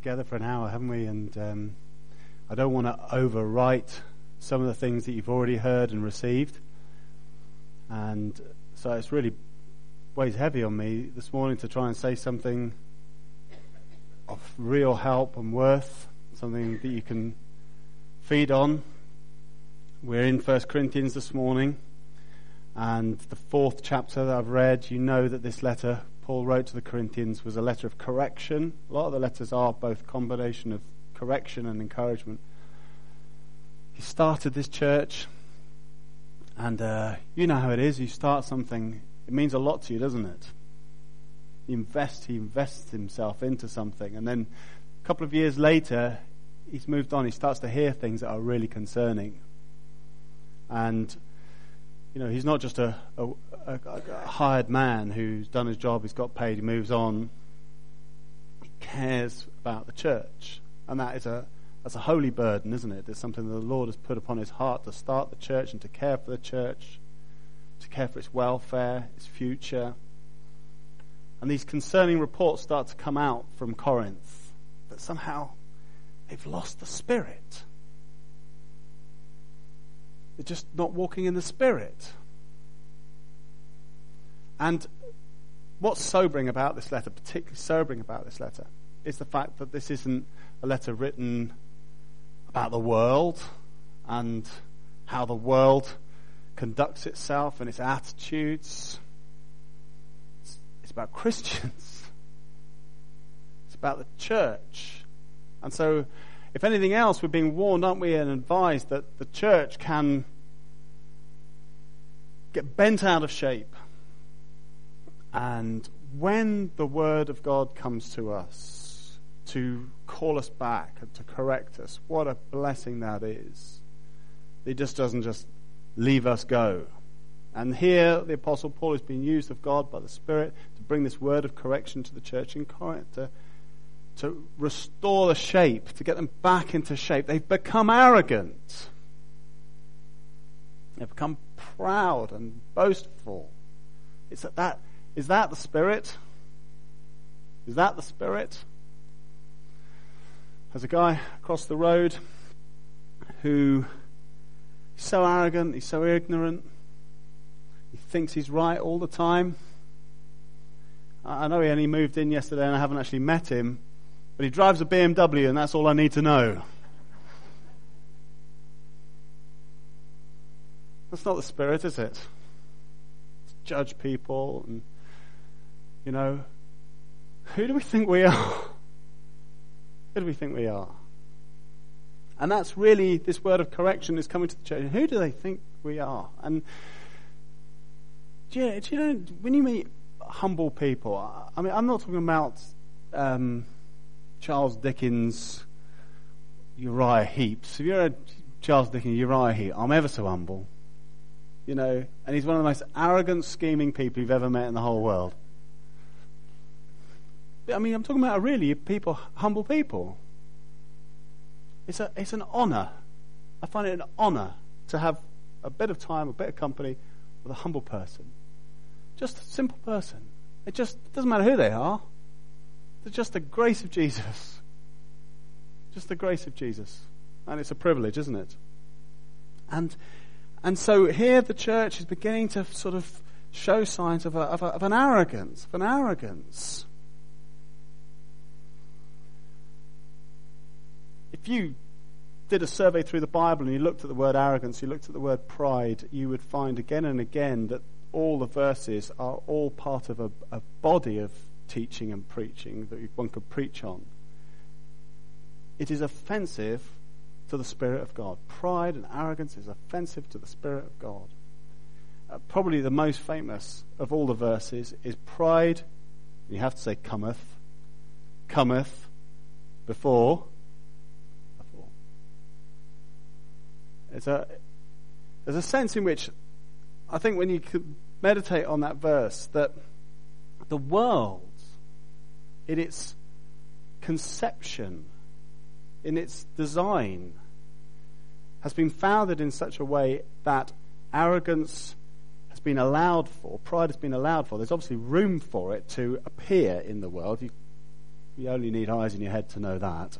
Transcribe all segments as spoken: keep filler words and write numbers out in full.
together for an hour, haven't we? And um, I don't want to overwrite some of the things that you've already heard and received. And so it's really weighs heavy on me this morning to try and say something of real help and worth, something that you can feed on. We're in First Corinthians this morning, and the fourth chapter that I've read, you know that this letter Paul wrote to the Corinthians was a letter of correction. A lot of the letters are both a combination of correction and encouragement. He started this church, and uh, you know how it is. You start something, it means a lot to you, doesn't it? You invest, he invests himself into something, and then a couple of years later, he's moved on. He starts to hear things that are really concerning. And, you know, he's not just a, a, a, a hired man who's done his job, he's got paid, he moves on. He cares about the church. And that is a that's a holy burden, isn't it? It's something that the Lord has put upon his heart to start the church and to care for the church, to care for its welfare, its future. And these concerning reports start to come out from Corinth that somehow they've lost the Spirit. They're just not walking in the Spirit. And what's sobering about this letter, particularly sobering about this letter, is the fact that this isn't a letter written about the world and how the world conducts itself and its attitudes. It's, it's about Christians. It's about the church. And so, if anything else, we're being warned, aren't we, and advised that the church can get bent out of shape. And when the Word of God comes to us to call us back and to correct us, what a blessing that is. It just doesn't just leave us go. And here the Apostle Paul is being used of God by the Spirit to bring this word of correction to the church in Corinth, to to restore the shape, to get them back into shape. They've become arrogant. They've become proud and boastful. Is that, that, is that the Spirit? Is that the Spirit? There's a guy across the road who is so arrogant, he's so ignorant, he thinks he's right all the time. I know he only moved in yesterday and I haven't actually met him, but he drives a B M W and that's all I need to know. That's not the Spirit, is it? To judge people and, you know, who do we think we are? Who do we think we are? And that's really, this word of correction is coming to the church. Who do they think we are? And do you, do you know, when you meet humble people, I mean, I'm not talking about um, Charles Dickens, Uriah Heep. If you're a Charles Dickens, Uriah Heep, I'm ever so humble. You know, and he's one of the most arrogant, scheming people you've ever met in the whole world. I mean, I'm talking about really people, humble people. It's a, it's an honour. I find it an honour to have a bit of time, a bit of company with a humble person. Just a simple person. It just it doesn't matter who they are. It's just the grace of Jesus. Just the grace of Jesus. And it's a privilege, isn't it? And and so here the church is beginning to sort of show signs of, a, of, a, of an arrogance, of an arrogance. If you did a survey through the Bible and you looked at the word arrogance, you looked at the word pride, you would find again and again that all the verses are all part of a, a body of teaching and preaching that one could preach on. It is offensive to the Spirit of God. Pride and arrogance is offensive to the Spirit of God. Uh, probably the most famous of all the verses is pride. You have to say cometh. Cometh before. Before. It's a, there's a sense in which I think when you could meditate on that verse, that the world, in its conception, in its design, has been founded in such a way that arrogance has been allowed for, pride has been allowed for. There's obviously room for it to appear in the world. You, You only need eyes in your head to know that.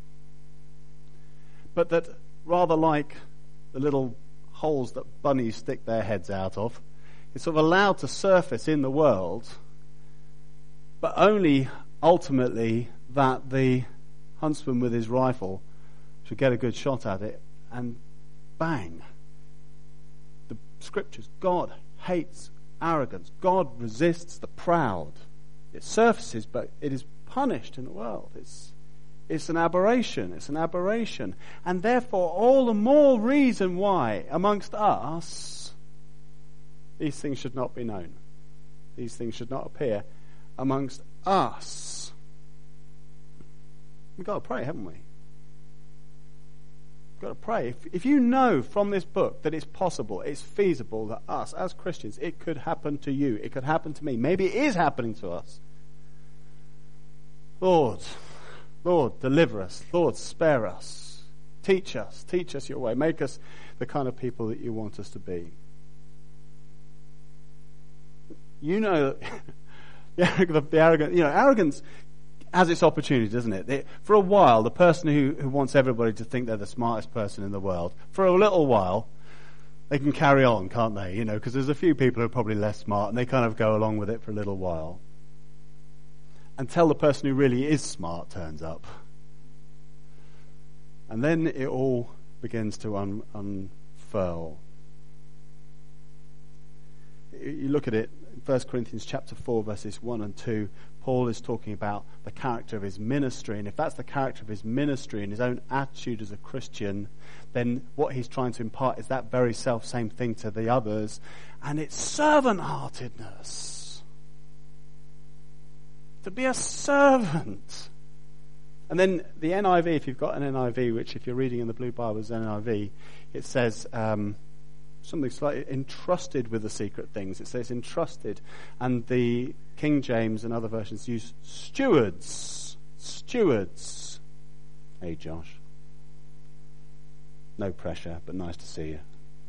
But that rather like the little holes that bunnies stick their heads out of, it's sort of allowed to surface in the world, but only ultimately that the huntsman with his rifle should get a good shot at it, and bang. The scriptures, God hates arrogance. God resists the proud. It surfaces, but it is punished in the world. It's It's an aberration. It's an aberration. And therefore, all the more reason why, amongst us, these things should not be known. These things should not appear amongst us. We've got to pray, haven't we? We've got to pray. If, if you know from this book that it's possible, it's feasible that us, as Christians, it could happen to you. It could happen to me. Maybe it is happening to us. Lord, Lord, deliver us. Lord, spare us. Teach us. Teach us your way. Make us the kind of people that you want us to be. You know, the, the arrogant, you know, arrogance has its opportunity, doesn't it? It? For a while, the person who, who wants everybody to think they're the smartest person in the world, for a little while, they can carry on, can't they? You know, because there's a few people who are probably less smart, and they kind of go along with it for a little while. Until the person who really is smart turns up. And then it all begins to un- unfurl. You look at it, First Corinthians chapter four, verses one and two, Paul is talking about the character of his ministry. And if that's the character of his ministry and his own attitude as a Christian, then what he's trying to impart is that very self-same thing to the others. And it's servant-heartedness. To be a servant. And then the N I V, if you've got an N I V, which if you're reading in the Blue Bible is N I V, it says um, something slightly entrusted with the secret things. It says entrusted. And the King James and other versions use stewards. Stewards. Hey, Josh. No pressure, but nice to see you.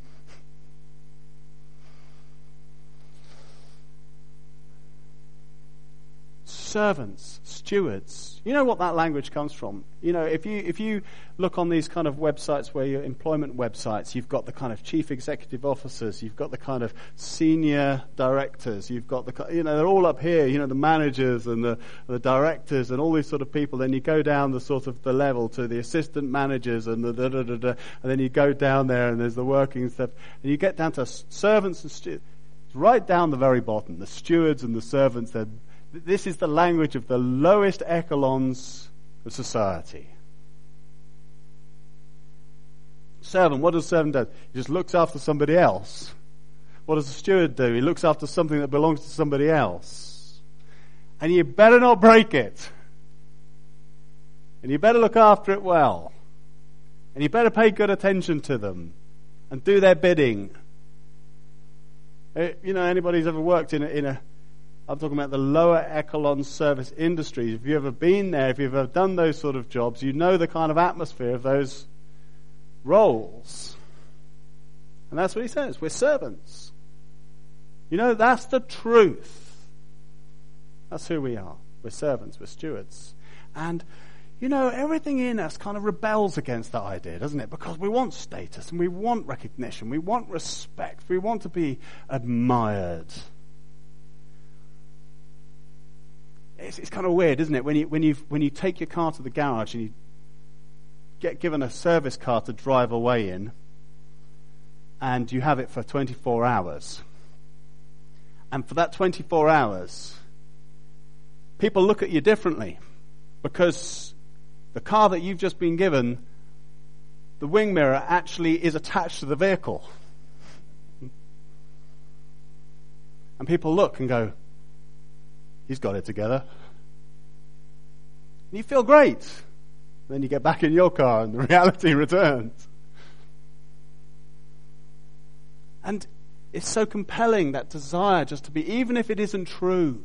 Servants, stewards. You know what that language comes from. You know, if you if you look on these kind of websites where you're employment websites, you've got the kind of chief executive officers, you've got the kind of senior directors, you've got the, you know, they're all up here, you know, the managers and the, the directors and all these sort of people. Then you go down the sort of the level to the assistant managers and the da da da da, and then you go down there and there's the working stuff, and you get down to servants and stewards. Right down the very bottom, the stewards and the servants, they're This is the language of the lowest echelons of society. Servant, what does a servant do? He just looks after somebody else. What does a steward do? He looks after something that belongs to somebody else. And you better not break it. And you better look after it well. And you better pay good attention to them and do their bidding. You know, anybody's ever worked in a, in a I'm talking about the lower echelon service industries. If you've ever been there, if you've ever done those sort of jobs, you know the kind of atmosphere of those roles. And that's what he says. We're servants. You know, that's the truth. That's who we are. We're servants. We're stewards. And, you know, everything in us kind of rebels against that idea, doesn't it? Because we want status and we want recognition. We want respect. We want to be admired. It's, it's kind of weird, isn't it? When you when you when you take your car to the garage and you get given a service car to drive away in, and you have it for twenty-four hours, and for that twenty-four hours, people look at you differently because the car that you've just been given, the wing mirror actually is attached to the vehicle, and people look and go, he's got it together. And you feel great. Then you get back in your car and the reality returns. And it's so compelling, that desire just to be, even if it isn't true.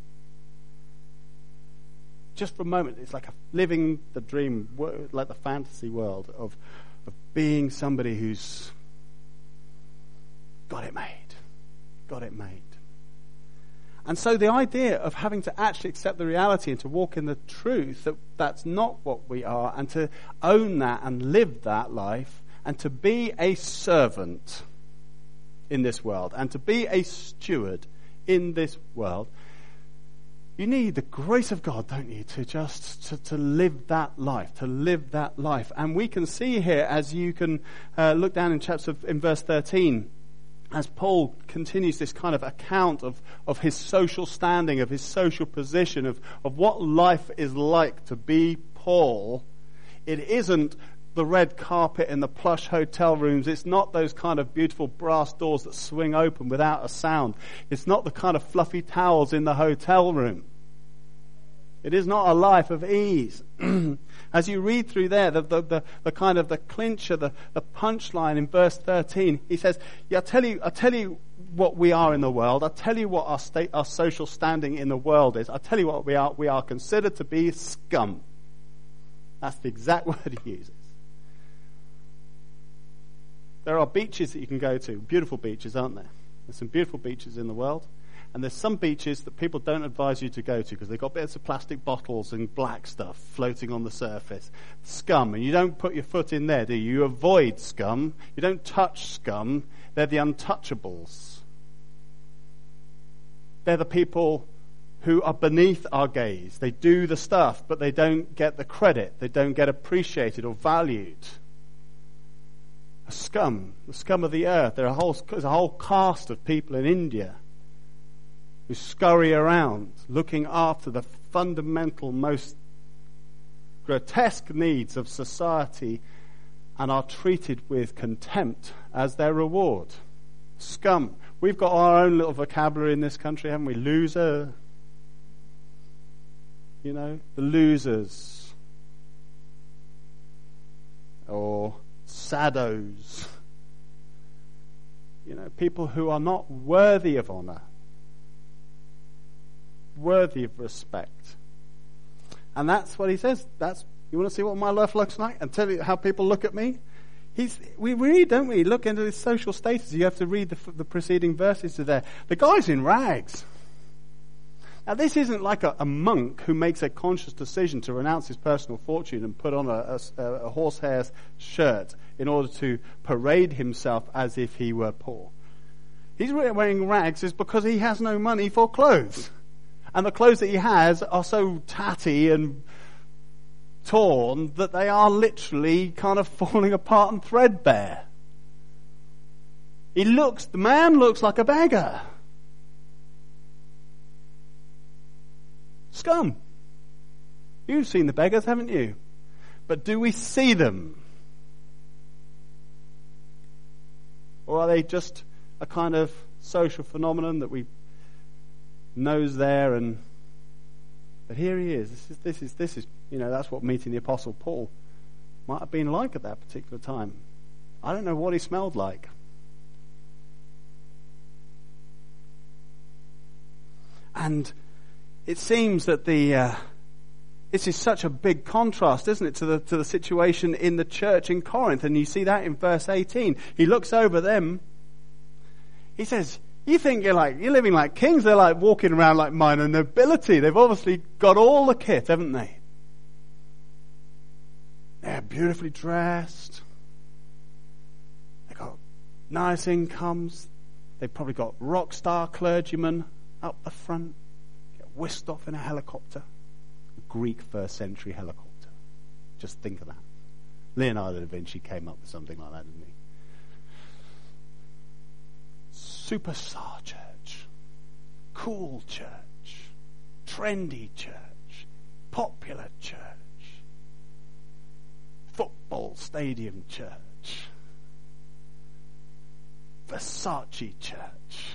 Just for a moment, it's like a, living the dream, like the fantasy world of, of being somebody who's got it made. Got it made. And so the idea of having to actually accept the reality and to walk in the truth that that's not what we are, and to own that and live that life, and to be a servant in this world, and to be a steward in this world, you need the grace of God, don't you, to just to, to live that life, to live that life. And we can see here, as you can uh, look down in chapter in verse thirteen, as Paul continues this kind of account of, of his social standing, of his social position, of, of what life is like to be Paul. It isn't the red carpet in the plush hotel rooms. It's not those kind of beautiful brass doors that swing open without a sound. It's not the kind of fluffy towels in the hotel room. It is not a life of ease. As you read through there, the, the, the, the kind of the clincher, the, the punchline in verse thirteen, he says, yeah, I'll tell you, I'll tell you what we are in the world. I'll tell you what our state, our social standing in the world is. I'll tell you what we are. We are considered to be scum. That's the exact word he uses. There are beaches that you can go to, beautiful beaches, aren't there? There's some beautiful beaches in the world. And there's some beaches that people don't advise you to go to because they've got bits of plastic bottles and black stuff floating on the surface. Scum. And you don't put your foot in there, do you? You avoid scum. You don't touch scum. They're the untouchables. They're the people who are beneath our gaze. They do the stuff, but they don't get the credit. They don't get appreciated or valued. A scum. The scum of the earth. There are a whole, there's a whole caste of people in India who scurry around looking after the fundamental, most grotesque needs of society and are treated with contempt as their reward. Scum. We've got our own little vocabulary in this country, haven't we? Loser. You know, the losers. Or saddos. You know, people who are not worthy of honour. Worthy of respect. And that's what he says. That's, you want to see what my life looks like and tell you how people look at me? He's, we read, don't we? Look into his social status. You have to read the, the preceding verses to there. The guy's in rags. Now this isn't like a, a monk who makes a conscious decision to renounce his personal fortune and put on a, a, a horsehair shirt in order to parade himself as if he were poor. He's wearing rags is because he has no money for clothes. And the clothes that he has are so tatty and torn that they are literally kind of falling apart and threadbare. He looks, the man looks like a beggar. Scum. You've seen the beggars, haven't you? But do we see them? Or are they just a kind of social phenomenon that we knows there? And but here he is. This is this is this is you know, that's what meeting the Apostle Paul might have been like at that particular time. I don't know what he smelled like. And it seems that the uh, this is such a big contrast, isn't it, to the to the situation in the church in Corinth. And you see that in verse eighteen. He looks over them. He says, you think you're like, you're living like kings. They're like walking around like minor nobility. They've obviously got all the kit, haven't they? They're beautifully dressed. They've got nice incomes. They've probably got rock star clergymen up the front. Get whisked off in a helicopter. A Greek first century helicopter. Just think of that. Leonardo da Vinci came up with something like that, didn't he? Superstar church, cool church, trendy church, popular church, football stadium church, Versace church.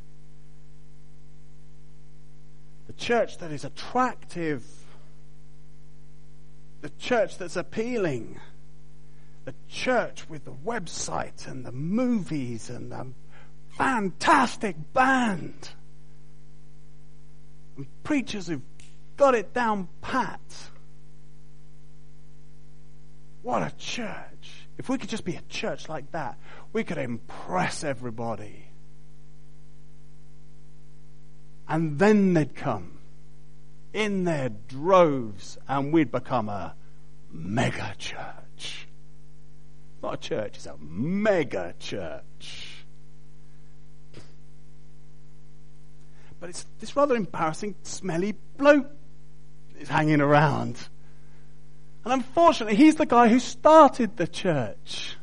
The church that is attractive, the church that's appealing, the church with the website and the movies and the fantastic band. And preachers who've got it down pat. What a church. If we could just be a church like that, we could impress everybody. And then they'd come in their droves and we'd become a mega church. Not a church, it's a mega church. But it's this rather embarrassing, smelly bloke is hanging around. And unfortunately, he's the guy who started the church.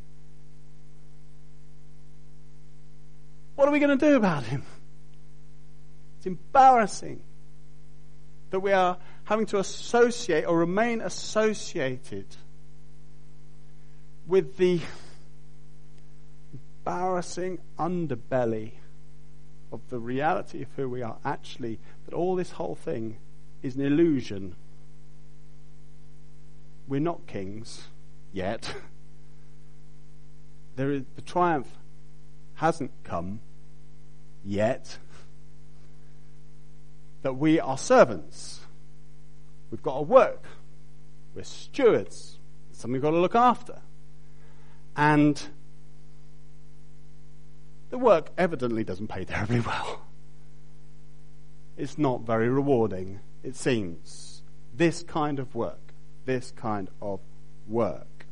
What are we going to do about him? It's embarrassing that we are having to associate or remain associated with the embarrassing underbelly of the reality of who we are. Actually, that all this whole thing is an illusion. We're not kings yet. There is, the triumph hasn't come yet. That we are servants. We've got to work. We're stewards. It's something we've got to look after. And the work evidently doesn't pay terribly well. It's not very rewarding, it seems. This kind of work. This kind of work.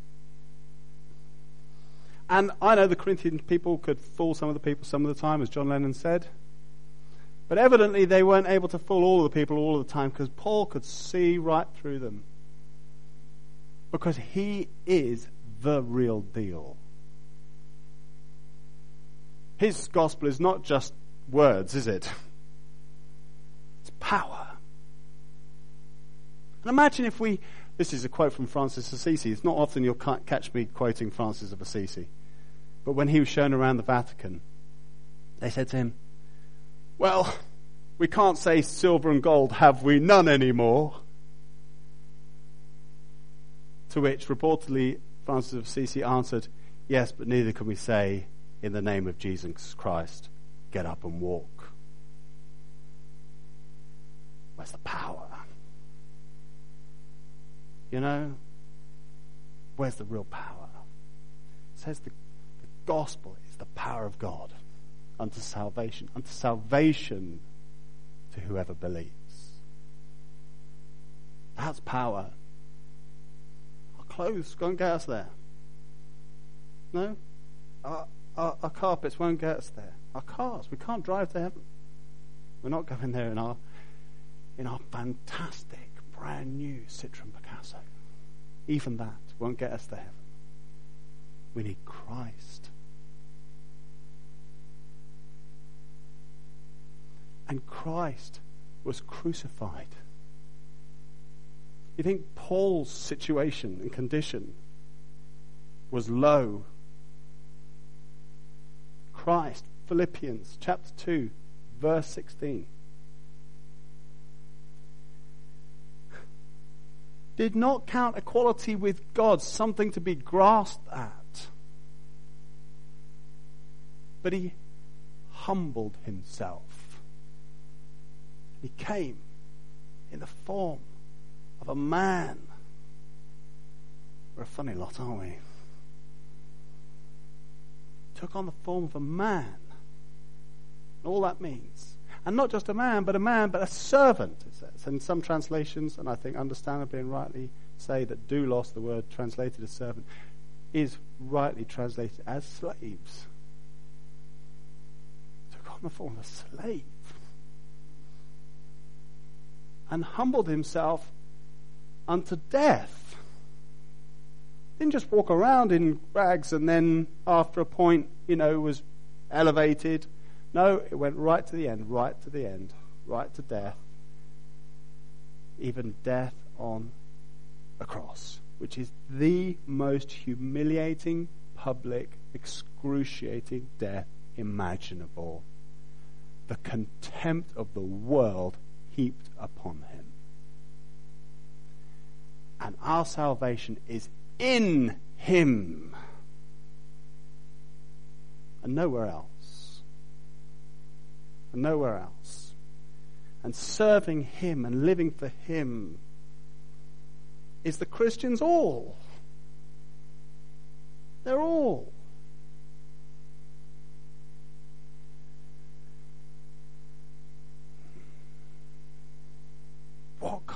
And I know the Corinthian people could fool some of the people some of the time, as John Lennon said. But evidently they weren't able to fool all of the people all of the time, because Paul could see right through them. Because he is the real deal. His gospel is not just words, is it? It's power. And imagine if we... This is a quote from Francis of Assisi. It's not often you'll catch me quoting Francis of Assisi. But when he was shown around the Vatican, they said to him, well, we can't say silver and gold, have we none anymore? To which, reportedly, Francis of Assisi answered, yes, but neither can we say, in the name of Jesus Christ, get up and walk. Where's the power? You know, where's the real power? It says the, the gospel is the power of God unto salvation, unto salvation to whoever believes. That's power. Our clothes won't get us there. No? Our, our, our carpets won't get us there. Our cars, we can't drive to heaven. We're not going there in our in our fantastic brand new Citroen Picasso. Even that won't get us to heaven. We need Christ. And Christ was crucified. You think Paul's situation and condition was low? Christ, Philippians chapter two, verse sixteen. Did not count equality with God something to be grasped at, but he humbled himself. He came in the form of a man. We're a funny lot, aren't we? Took on the form of a man. And all that means. And not just a man, but a man, but a servant, it says. And some translations, and I think understandably and rightly, say that doulos, the word translated as servant, is rightly translated as slaves. Took on the form of a slave. And humbled himself unto death. Didn't just walk around in rags and then after a point, you know, was elevated. No, it went right to the end, right to the end, right to death. Even death on a cross, which is the most humiliating, public, excruciating death imaginable. The contempt of the world heaped upon him. And our salvation is in him and nowhere else. And nowhere else. And serving him and living for him is the Christian's all. They're all.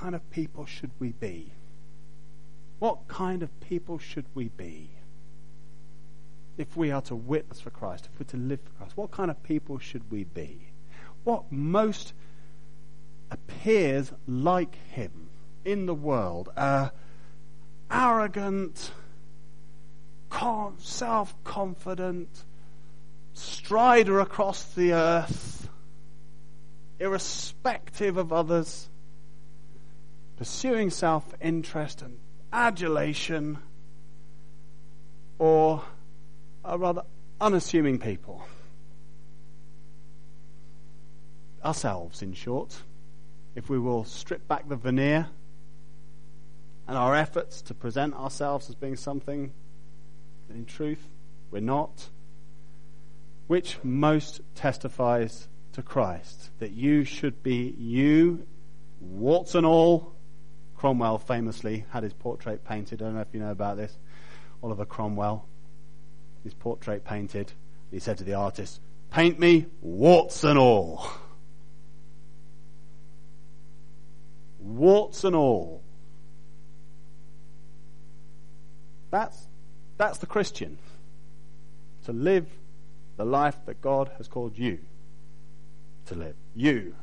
kind of people should we be? What kind of people should we be? If we are to witness for Christ, if we're to live for Christ, what kind of people should we be? What most appears like him in the world? Uh, arrogant, con- self-confident, strider across the earth, irrespective of others, pursuing self-interest and adulation, or a rather unassuming people. Ourselves, in short, if we will strip back the veneer and our efforts to present ourselves as being something that in truth we're not, which most testifies to Christ, that you should be you, warts and all. Cromwell famously had his portrait painted. I don't know if you know about this. Oliver Cromwell, his portrait painted. He said to the artist, "Paint me warts and all." Warts and all. That's that's the Christian. To live the life that God has called you to live. You.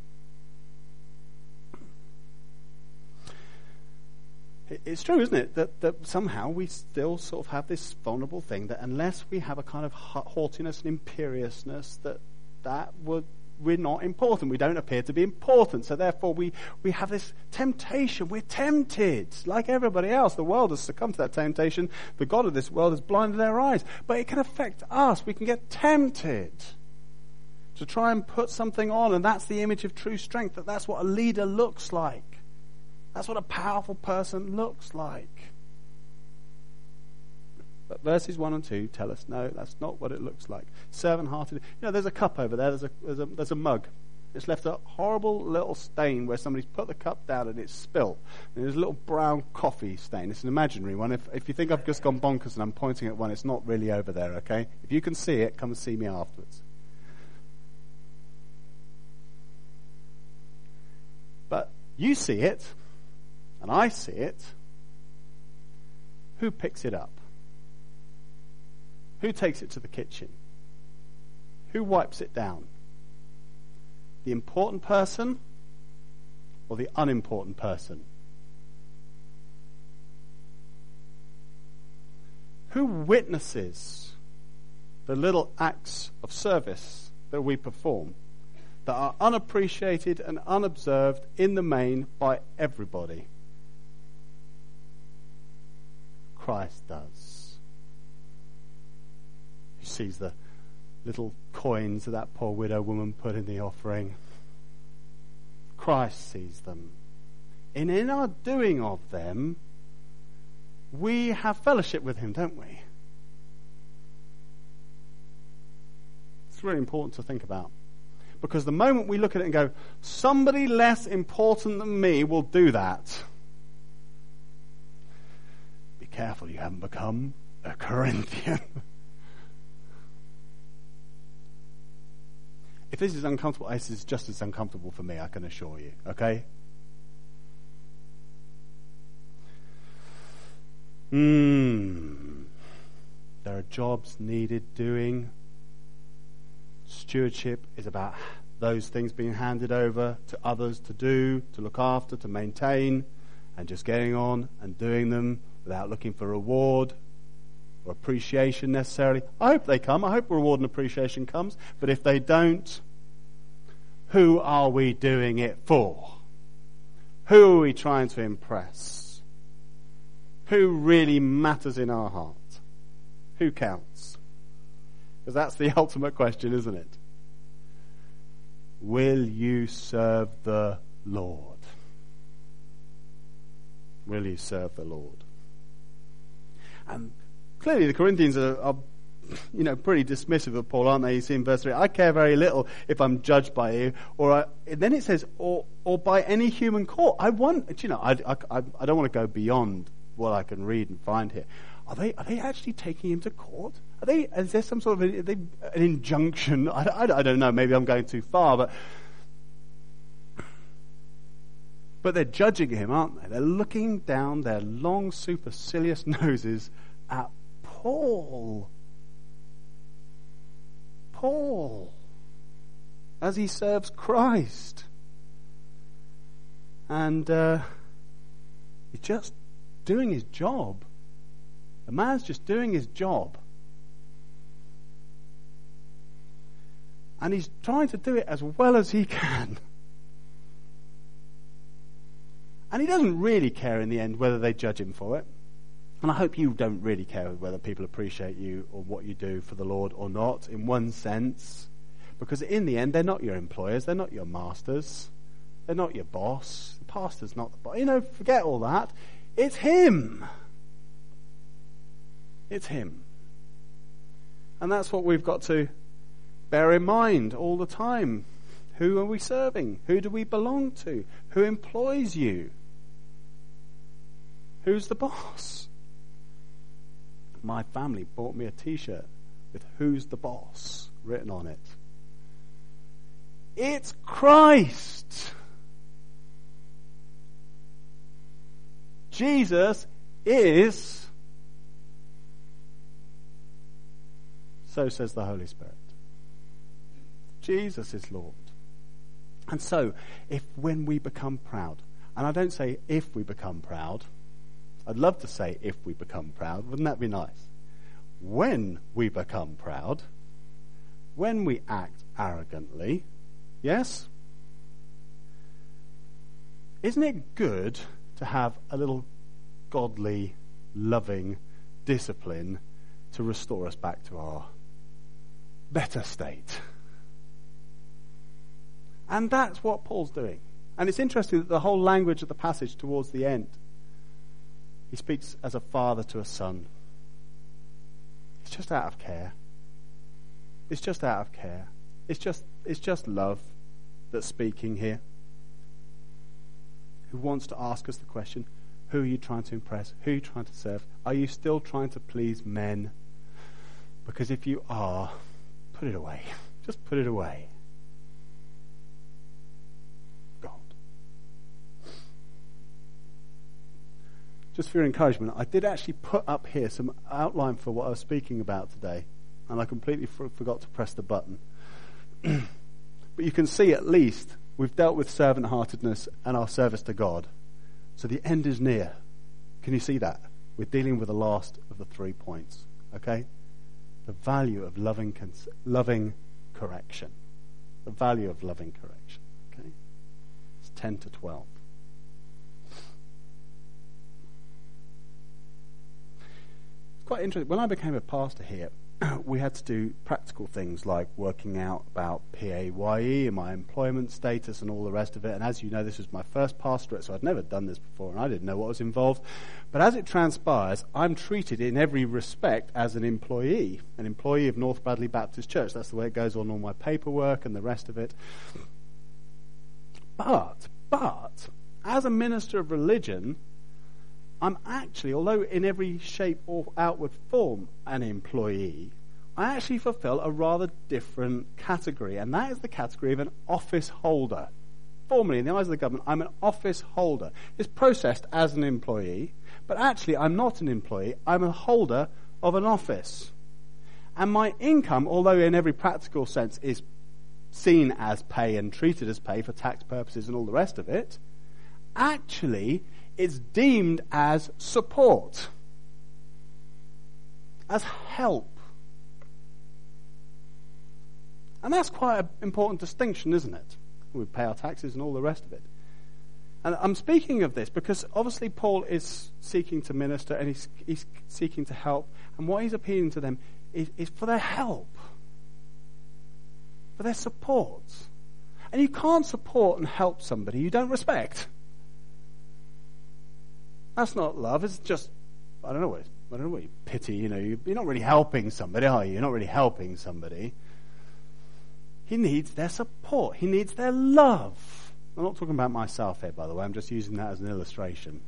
It's true, isn't it, that, that somehow we still sort of have this vulnerable thing that unless we have a kind of haughtiness and imperiousness, that that would we're not important. We don't appear to be important. So therefore we, we have this temptation. We're tempted like everybody else. The world has succumbed to that temptation. The God of this world has blinded their eyes. But it can affect us. We can get tempted to try and put something on, and that's the image of true strength, that that's what a leader looks like. That's what a powerful person looks like. But verses one and two tell us, no, that's not what it looks like. Servant-hearted. You know, there's a cup over there. There's a, there's a, there's a mug. It's left a horrible little stain where somebody's put the cup down and it's spilt. And there's a little brown coffee stain. It's an imaginary one. If, if you think I've just gone bonkers and I'm pointing at one, it's not really over there, okay? If you can see it, come and see me afterwards. But you see it, and I see it. Who picks it up? Who takes it to the kitchen? Who wipes it down? The important person or the unimportant person? Who witnesses the little acts of service that we perform that are unappreciated and unobserved in the main by everybody? Christ does. He sees the little coins that that poor widow woman put in the offering. Christ sees them. And in our doing of them, we have fellowship with him, don't we? It's really important to think about. Because the moment we look at it and go, somebody less important than me will do that, be careful you haven't become a Corinthian. If this is uncomfortable, this is just as uncomfortable for me, I can assure you, okay? Hmm. There are jobs needed doing. Stewardship is about those things being handed over to others to do, to look after, to maintain, and just getting on and doing them without looking for reward or appreciation necessarily. I hope they come. I hope reward and appreciation comes. But if they don't, who are we doing it for? Who are we trying to impress? Who really matters in our heart? Who counts? Because that's the ultimate question, isn't it? Will you serve the Lord? Will you serve the Lord? And clearly the Corinthians are, are you know, pretty dismissive of Paul, aren't they? You see in verse three, I care very little if I'm judged by you. Or I, and then it says, or or by any human court. I want, you know, I, I, I don't want to go beyond what I can read and find here. Are they are they actually taking him to court? Are they? Is there some sort of a, they, an injunction? I, I, I don't know. Maybe I'm going too far, but But they're judging him, aren't they? They're looking down their long, supercilious noses at Paul. Paul. As he serves Christ. And uh, he's just doing his job. The man's just doing his job. And he's trying to do it as well as he can. And he doesn't really care in the end whether they judge him for it. And I hope you don't really care whether people appreciate you or what you do for the Lord or not, in one sense. Because in the end, they're not your employers, they're not your masters, they're not your boss. The pastor's not the boss. You know, forget all that. It's him. It's him. And that's what we've got to bear in mind all the time. Who are we serving? Who do we belong to? Who employs you? Who's the boss? My family bought me a t-shirt with "Who's the Boss" written on it. It's Christ. Jesus is, so says the Holy Spirit. Jesus is Lord. And so, if when we become proud, and I don't say if we become proud, I'd love to say if we become proud, wouldn't that be nice? When we become proud, when we act arrogantly, yes? Isn't it good to have a little godly, loving discipline to restore us back to our better state? And that's what Paul's doing. And it's interesting that the whole language of the passage towards the end, he speaks as a father to a son. It's just out of care. It's just out of care. It's just it's just love that's speaking here. Who wants to ask us the question, who are you trying to impress? Who are you trying to serve? Are you still trying to please men? Because if you are, put it away. Just put it away. God. Just for your encouragement, I did actually put up here some outline for what I was speaking about today, and I completely for- forgot to press the button. But you can see at least we've dealt with servant-heartedness and our service to God. So the end is near. Can you see that? We're dealing with the last of the three points. Okay? The value of loving cons- loving correction. The value of loving correction. Okay? It's ten to twelve. It's quite interesting. When I became a pastor here, we had to do practical things like working out about P A Y E and my employment status and all the rest of it. And as you know, this was my first pastorate, so I'd never done this before and I didn't know what was involved. But as it transpires, I'm treated in every respect as an employee, an employee of North Bradley Baptist Church. That's the way it goes on all my paperwork and the rest of it. But, but, as a minister of religion, I'm actually, although in every shape or outward form an employee, I actually fulfill a rather different category, and that is the category of an office holder. Formally, in the eyes of the government, I'm an office holder. It's processed as an employee, but actually I'm not an employee, I'm a holder of an office. And my income, although in every practical sense is seen as pay and treated as pay for tax purposes and all the rest of it, actually it's deemed as support, as help. And that's quite an important distinction, isn't it? We pay our taxes and all the rest of it. And I'm speaking of this because obviously Paul is seeking to minister and he's, he's seeking to help. And what he's appealing to them is, is for their help, for their support. And you can't support and help somebody you don't respect. That's not love. It's just, I don't know what, I don't know what you pity, you know, you're not really helping somebody, are you? You're not really helping somebody. He needs their support. He needs their love. I'm not talking about myself here, by the way. I'm just using that as an illustration.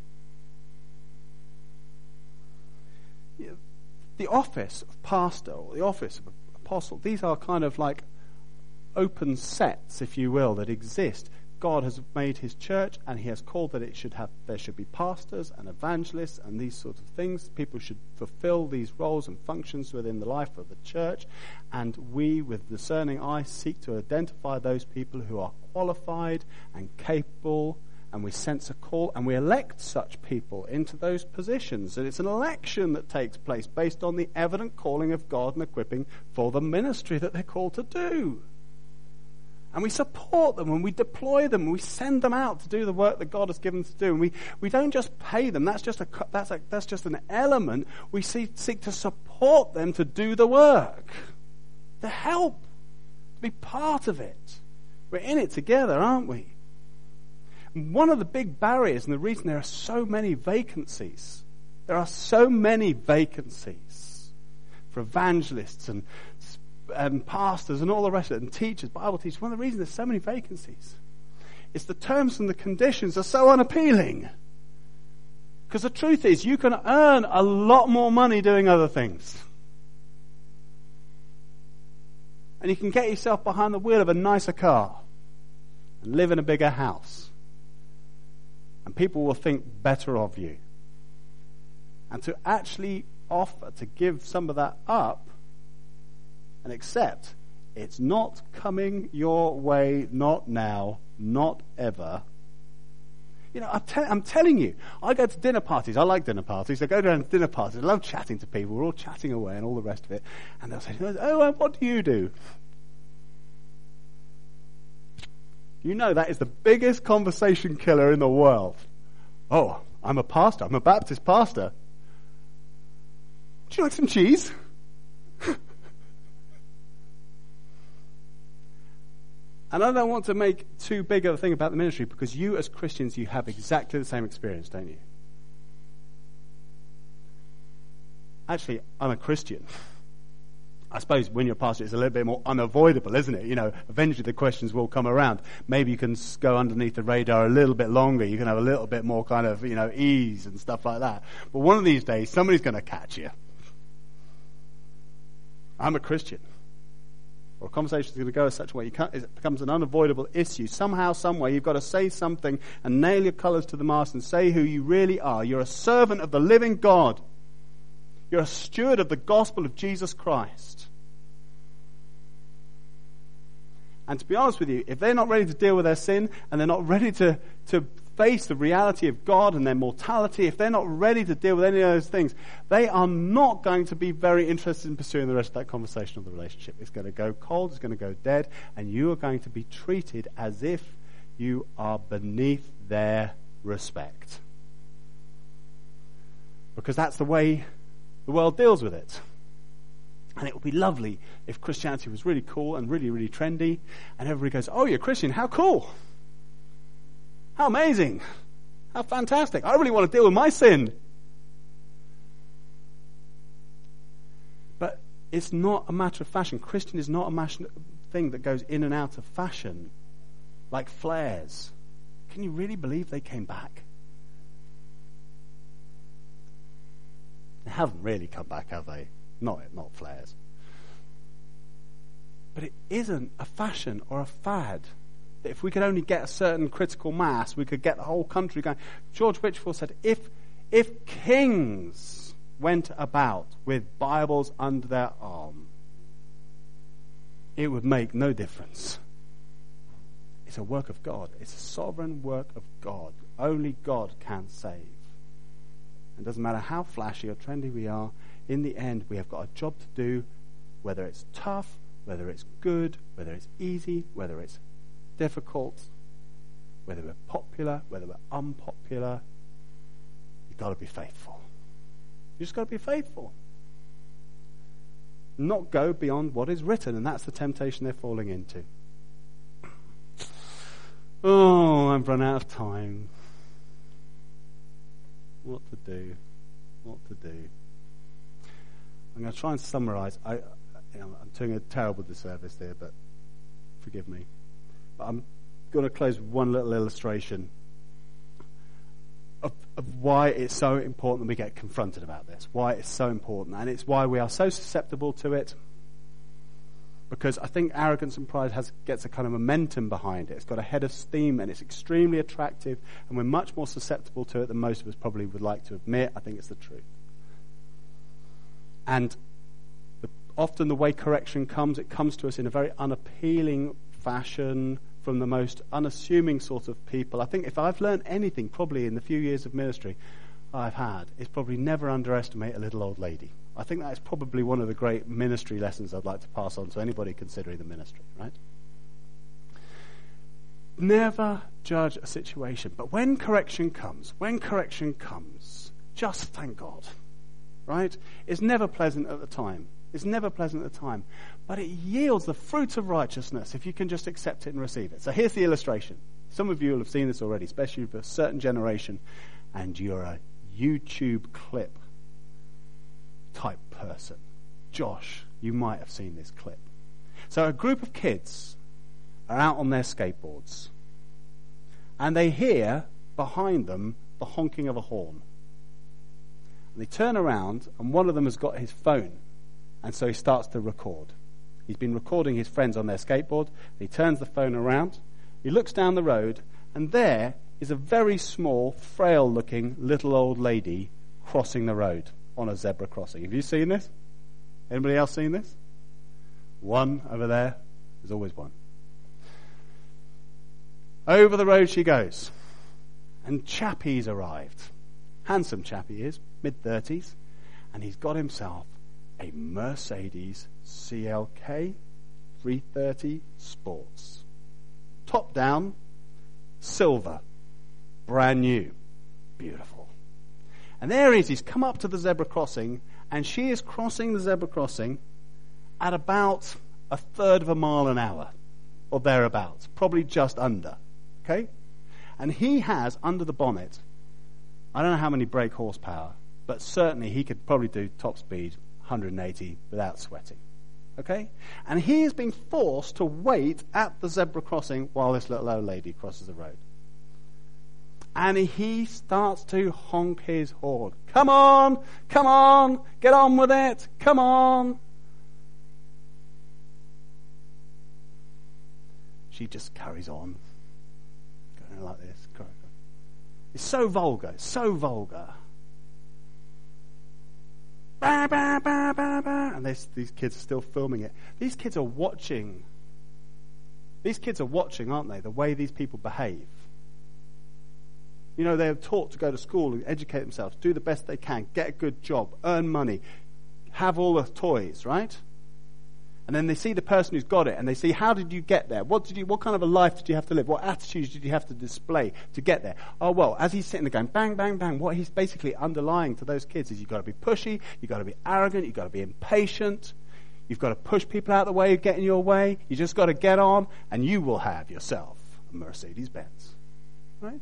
The office of pastor or the office of apostle, these are kind of like open sets, if you will, that exist. God has made his church, and he has called that it should have, there should be pastors and evangelists and these sorts of things. People should fulfill these roles and functions within the life of the church. And we, with discerning eyes, seek to identify those people who are qualified and capable, and we sense a call, and we elect such people into those positions. And it's an election that takes place based on the evident calling of God and equipping for the ministry that they're called to do. And we support them, and we deploy them, and we send them out to do the work that God has given them to do. And we, we don't just pay them. That's just a that's a, that's just an element. We see, seek to support them to do the work, to help, to be part of it. We're in it together, aren't we? And one of the big barriers, and the reason there are so many vacancies, there are so many vacancies for evangelists and and pastors and all the rest of it, and teachers, Bible teachers. One of the reasons there's so many vacancies is the terms and the conditions are so unappealing. Because the truth is, you can earn a lot more money doing other things. And you can get yourself behind the wheel of a nicer car and live in a bigger house. And people will think better of you. And to actually offer to give some of that up and accept it's not coming your way, not now, not ever. You know, I'm, te- I'm telling you, I go to dinner parties. I like dinner parties. I go down to dinner parties. I love chatting to people. We're all chatting away and all the rest of it. And they'll say, oh, what do you do? You know that is the biggest conversation killer in the world. Oh, I'm a pastor. I'm a Baptist pastor. Would you like some cheese? And I don't want to make too big of a thing about the ministry, because you as Christians, you have exactly the same experience, don't you? Actually, I'm a Christian. I suppose when you're a pastor, it's a little bit more unavoidable, isn't it? You know, eventually the questions will come around. Maybe you can go underneath the radar a little bit longer. You can have a little bit more kind of, you know, ease and stuff like that. But one of these days, somebody's going to catch you. I'm a Christian. Or a conversation is going to go such a way you can't, it becomes an unavoidable issue. Somehow, some way, you've got to say something and nail your colours to the mast and say who you really are. You're a servant of the living God. You're a steward of the gospel of Jesus Christ. And to be honest with you, if they're not ready to deal with their sin, and they're not ready to, to face the reality of God and their mortality, if they're not ready to deal with any of those things, they are not going to be very interested in pursuing the rest of that conversation or the relationship. It's going to go cold, it's going to go dead, and you are going to be treated as if you are beneath their respect. Because that's the way the world deals with it. And it would be lovely if Christianity was really cool and really, really trendy, and everybody goes, oh, you're Christian, how cool. How amazing. How fantastic. I really want to deal with my sin. But it's not a matter of fashion. Christian is not a matter, thing that goes in and out of fashion, like flares. Can you really believe they came back? They haven't really come back, have they? Not, not flares. But it isn't a fashion or a fad. If we could only get a certain critical mass, we could get the whole country going. George Whitefield said, if, if kings went about with Bibles under their arm, it would make no difference. It's a work of God. It's a sovereign work of God. Only God can save. It doesn't matter how flashy or trendy we are, in the end, we have got a job to do, whether it's tough, whether it's good, whether it's easy, whether it's difficult, whether we're popular, whether we're unpopular. You've got to be faithful. You've just got to be faithful. Not go beyond what is written, and that's the temptation they're falling into. Oh, I've run out of time. What to do? What to do? I'm going to try and summarize. I, you know, I'm doing a terrible disservice there, but forgive me. But I'm going to close with one little illustration of, of why it's so important that we get confronted about this, why it's so important, and it's why we are so susceptible to it. because I think arrogance and pride has gets a kind of momentum behind it. It's got a head of steam, and it's extremely attractive, and we're much more susceptible to it than most of us probably would like to admit. I think it's the truth. And the, often the way correction comes, it comes to us in a very unappealing fashion from the most unassuming sort of people. I think if I've learned anything probably in the few years of ministry I've had, it's probably never underestimate a little old lady. I think that is probably one of the great ministry lessons I'd like to pass on to anybody considering the ministry, right? Never judge a situation. But when correction comes, when correction comes, just thank God, right? It's never pleasant at the time. It's never pleasant at the time. But it yields the fruit of righteousness if you can just accept it and receive it. So here's the illustration. Some of you will have seen this already, especially for a certain generation, and you're a YouTube clip type person. Josh, you might have seen this clip. So a group of kids are out on their skateboards, and they hear behind them the honking of a horn. And they turn around, and one of them has got his phone, and so he starts to record. He's been recording his friends on their skateboard. He turns the phone around, he looks down the road, and there is a very small, frail-looking little old lady crossing the road on a zebra crossing. Have you seen this? Anybody else seen this? One over there. There's always one. Over the road she goes. And Chappie's arrived. Handsome chap he is, mid-thirties. And he's got himself a Mercedes C L K three thirty Sports. Top down, silver, brand new, beautiful. And there he is, he's come up to the zebra crossing, and she is crossing the zebra crossing at about a third of a mile an hour, or thereabouts, probably just under, okay? And he has, under the bonnet, I don't know how many brake horsepower, but certainly he could probably do top speed one hundred eighty without sweating, okay? And he is being forced to wait at the zebra crossing while this little old lady crosses the road. And he starts to honk his horn. Come on, come on, get on with it, come on. She just carries on, going like this. It's so vulgar, it's so vulgar. Bah, bah, bah, bah, bah. And this, these kids are still filming it. These kids are watching. These kids are watching, aren't they, the way these people behave. You know, they're taught to go to school and educate themselves, do the best they can, get a good job, earn money, have all the toys, right? And then they see the person who's got it, and they see, how did you get there? What did you? What kind of a life did you have to live? What attitudes did you have to display to get there? Oh, well, as he's sitting there going, bang, bang, bang, what he's basically underlying to those kids is you've got to be pushy, you've got to be arrogant, you've got to be impatient, you've got to push people out of the way, get in your way, you just got to get on, and you will have yourself a Mercedes-Benz, right?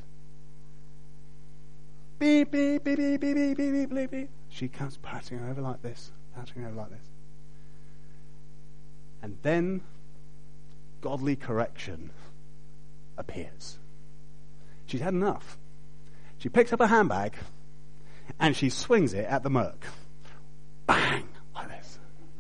Beep, beep, beep, beep, beep, beep, beep, beep, beep. She comes patting over like this, patting over like this. And then godly correction appears. She's had enough. She picks up a handbag and she swings it at the Merc. Bang! Like this.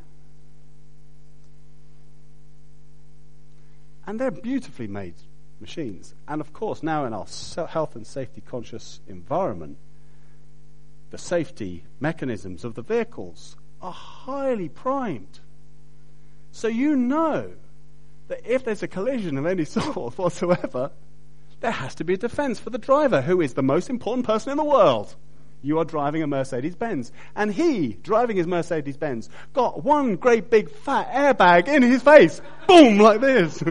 And they're beautifully made machines. And of course, now in our health and safety conscious environment, the safety mechanisms of the vehicles are highly primed. So you know that if there's a collision of any sort whatsoever, there has to be a defense for the driver, who is the most important person in the world. You are driving a Mercedes-Benz. And he, driving his Mercedes-Benz, got one great big fat airbag in his face. Boom, like this.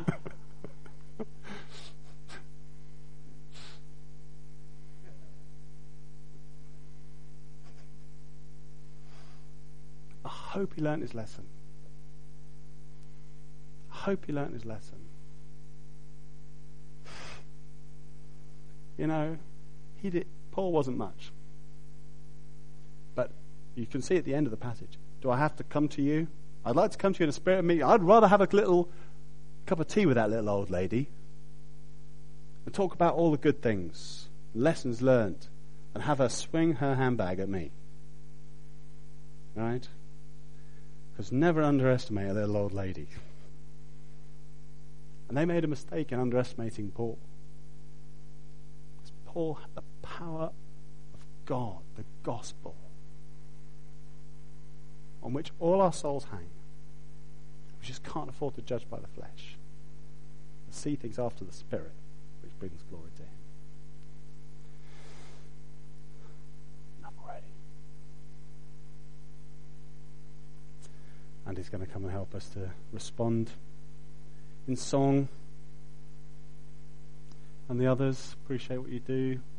I hope he learned his lesson. I hope he learned his lesson. You know, he did. Paul wasn't much. But you can see at the end of the passage, do I have to come to you? I'd like to come to you in a spirit of meeting. I'd rather have a little cup of tea with that little old lady and talk about all the good things, lessons learned, and have her swing her handbag at me. Right? Because never underestimate a little old lady. And they made a mistake in underestimating Paul. Because Paul had the power of God, the gospel, on which all our souls hang. We just can't afford to judge by the flesh. We see things after the Spirit, which brings glory to him. Enough already. And he's going to come and help us to respond in song. And the others, appreciate what you do.